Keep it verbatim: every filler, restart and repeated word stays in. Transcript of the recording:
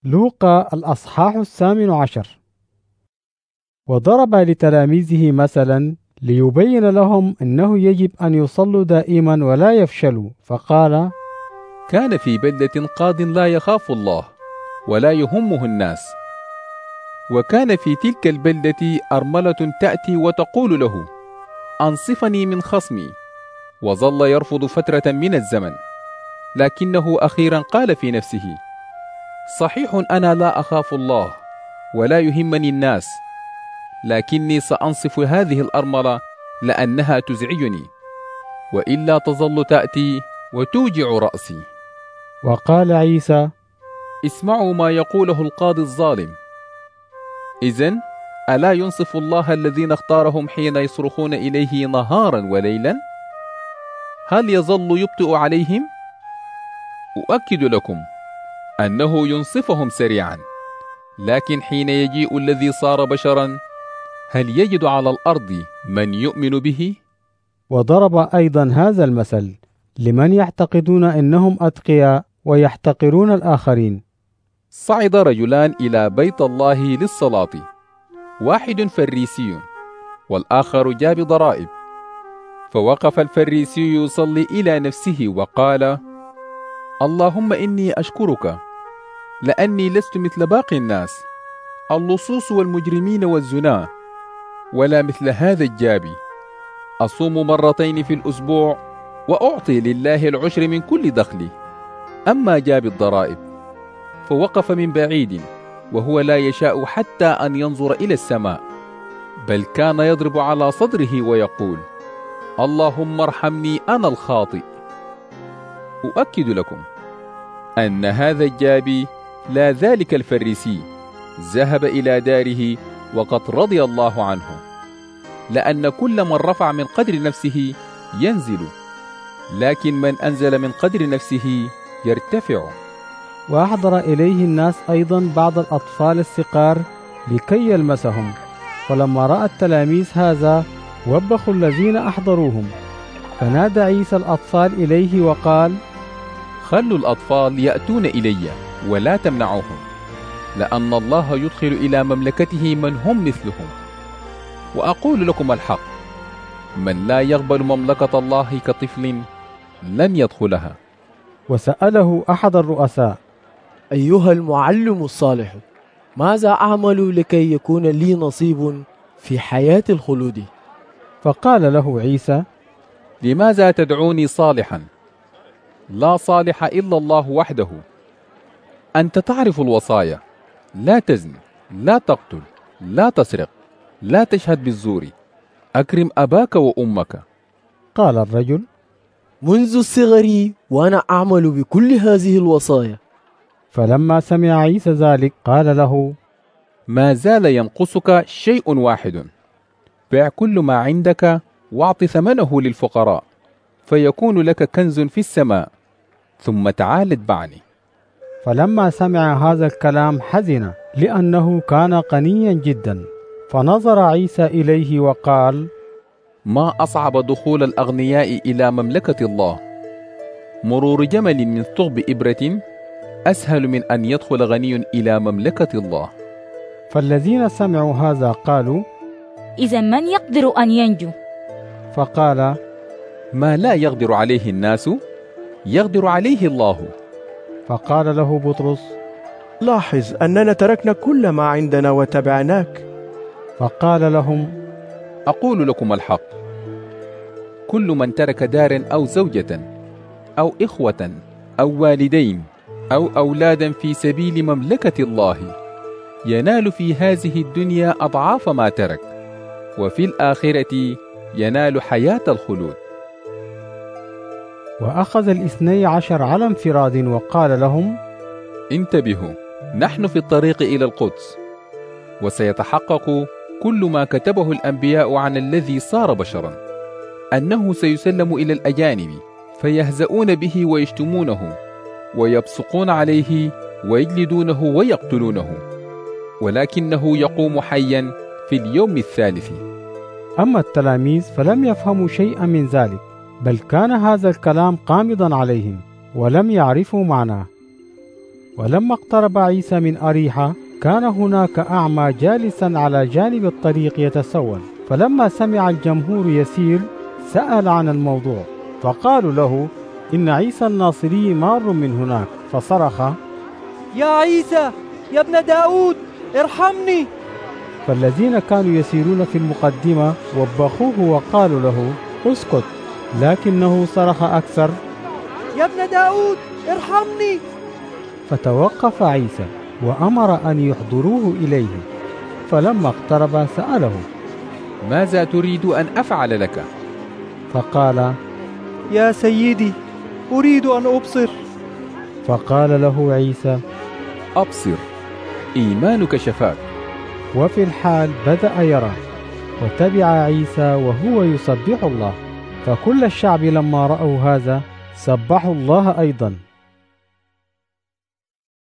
لوقا الأصحاح الثامن عشر. وضرب لتلاميذه مثلا ليبين لهم أنه يجب أن يصلوا دائما ولا يفشلوا، فقال: كان في بلدة قاض لا يخاف الله ولا يهمه الناس، وكان في تلك البلدة أرملة تأتي وتقول له: أنصفني من خصمي، وظل يرفض فترة من الزمن، لكنه أخيرا قال في نفسه: صحيح أنا لا أخاف الله ولا يهمني الناس، لكني سأنصف هذه الأرملة لأنها تزعجني، وإلا تظل تأتي وتوجع رأسي. وقال عيسى: اسمعوا ما يقوله القاضي الظالم. إذن ألا ينصف الله الذين اختارهم حين يصرخون إليه نهارا وليلا؟ هل يظل يبطئ عليهم؟ أؤكد لكم أنه ينصفهم سريعا. لكن حين يجيء الذي صار بشرا، هل يجد على الأرض من يؤمن به؟ وضرب أيضا هذا المثل لمن يعتقدون أنهم أتقياء ويحتقرون الآخرين. صعد رجلان إلى بيت الله للصلاة، واحد فريسي والآخر جاب ضرائب. فوقف الفريسي يصلي إلى نفسه وقال: اللهم إني أشكرك لأني لست مثل باقي الناس، اللصوص والمجرمين والزنا، ولا مثل هذا الجابي. أصوم مرتين في الأسبوع وأعطي لله العشر من كل دخلي. أما جاب الضرائب فوقف من بعيد وهو لا يشاء حتى أن ينظر إلى السماء، بل كان يضرب على صدره ويقول: اللهم ارحمني أنا الخاطئ. أؤكد لكم أن هذا الجابي لا ذلك الفريسي ذهب إلى داره وقد رضي الله عنه، لأن كل من رفع من قدر نفسه ينزل، لكن من أنزل من قدر نفسه يرتفع. وأحضر إليه الناس أيضا بعض الأطفال الصغار لكي يلمسهم، فلما رأى التلاميذ هذا وبخوا الذين أحضروهم. فنادى عيسى الأطفال إليه وقال: خلوا الأطفال يأتون إلي ولا تمنعوهم، لأن الله يدخل إلى مملكته من هم مثلهم. وأقول لكم الحق، من لا يقبل مملكة الله كطفل لن يدخلها. وسأله أحد الرؤساء: أيها المعلم الصالح، ماذا أعمل لكي يكون لي نصيب في حياة الخلود؟ فقال له عيسى: لماذا تدعوني صالحا؟ لا صالح إلا الله وحده. أنت تعرف الوصايا: لا تزن، لا تقتل، لا تسرق، لا تشهد بالزور، أكرم أباك وأمك. قال الرجل: منذ الصغر وأنا أعمل بكل هذه الوصايا. فلما سمع عيسى ذلك قال له: ما زال ينقصك شيء واحد، بيع كل ما عندك واعط ثمنه للفقراء، فيكون لك كنز في السماء، ثم تعال اتبعني. فلما سمع هذا الكلام حزن، لأنه كان غنيا جدا. فنظر عيسى إليه وقال: ما أصعب دخول الأغنياء إلى مملكة الله. مرور جمل من ثقب إبرة أسهل من أن يدخل غني إلى مملكة الله. فالذين سمعوا هذا قالوا: إذا من يقدر أن ينجو؟ فقال: ما لا يقدر عليه الناس يقدر عليه الله. فقال له بطرس: لاحظ أننا تركنا كل ما عندنا وتبعناك. فقال لهم: أقول لكم الحق، كل من ترك دار أو زوجة أو إخوة أو والدين أو أولادا في سبيل مملكة الله ينال في هذه الدنيا أضعاف ما ترك، وفي الآخرة ينال حياة الخلود. وأخذ الاثني عشر على انفراد وقال لهم: انتبهوا، نحن في الطريق إلى القدس، وسيتحقق كل ما كتبه الأنبياء عن الذي صار بشرا، أنه سيسلم إلى الأجانب فيهزؤون به ويشتمونه ويبصقون عليه ويجلدونه ويقتلونه، ولكنه يقوم حيا في اليوم الثالث. أما التلاميذ فلم يفهموا شيئا من ذلك، بل كان هذا الكلام قامضا عليهم ولم يعرفوا معناه. ولما اقترب عيسى من أريحة كان هناك أعمى جالسا على جانب الطريق يتسول، فلما سمع الجمهور يسير سأل عن الموضوع، فقالوا له إن عيسى الناصري مار من هناك، فصرخ: يا عيسى يا ابن داود ارحمني. فالذين كانوا يسيرون في المقدمة وبخوه وقالوا له: اسكت، لكنه صرخ أكثر: يا ابن داود ارحمني. فتوقف عيسى وأمر أن يحضروه إليه، فلما اقترب سأله: ماذا تريد أن أفعل لك؟ فقال: يا سيدي أريد أن أبصر. فقال له عيسى: أبصر، إيمانك شفاك. وفي الحال بدأ يرى، وتبع عيسى وهو يسبح الله، فكل الشعب لما رأوا هذا سبحوا الله أيضا.